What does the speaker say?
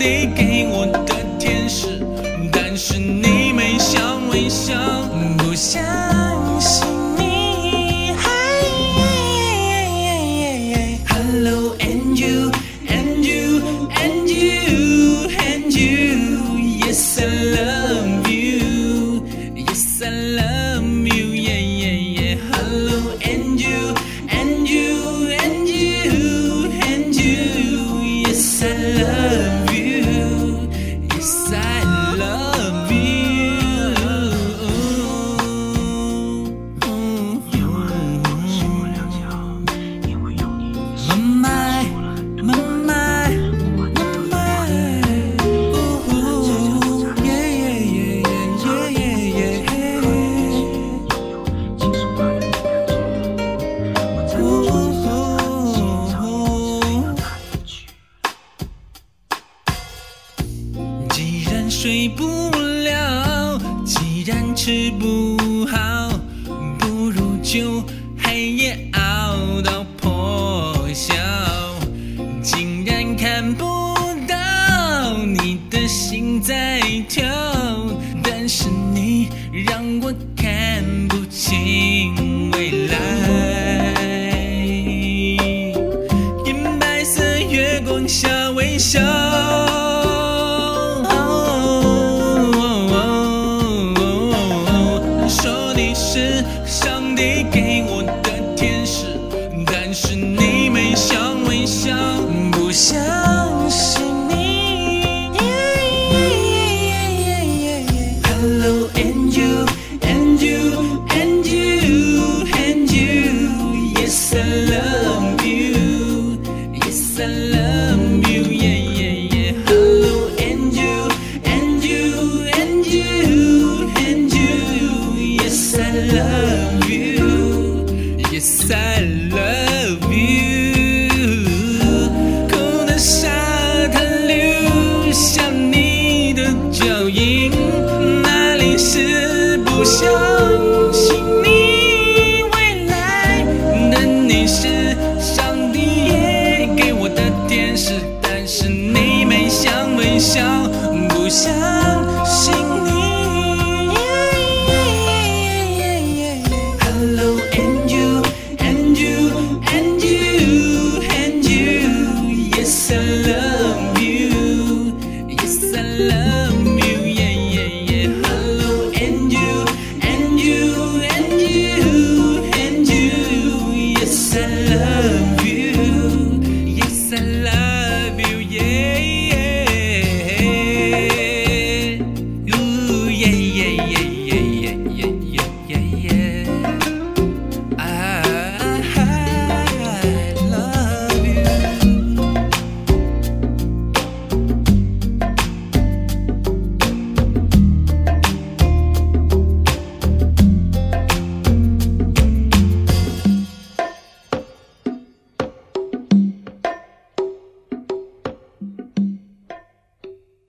帝给我的天使，但是你没想微笑，不相信你。Hello and you and you and you and you, yes I love you, yes I love you, yeah yeah yeah. Hello and you and you and you and you, yes I love you, yes I love you. 既然睡不了，既然吃不好，不如就黑夜熬到破晓。竟然看不到你的心在跳，但是你让我看不清未来。银白色月光下微笑，说你是上帝给我的天使，但是你没想微笑，不相信你。Hello and you and you and you and you, yes I love you, yes I love you, yeah yeah yeah. Hello and you and you and you and you, yes I love you, yes I love you. 空的沙滩留下你的脚印，那里是不相信你未来的你是上帝也给我的天使，但是你没想微笑，不想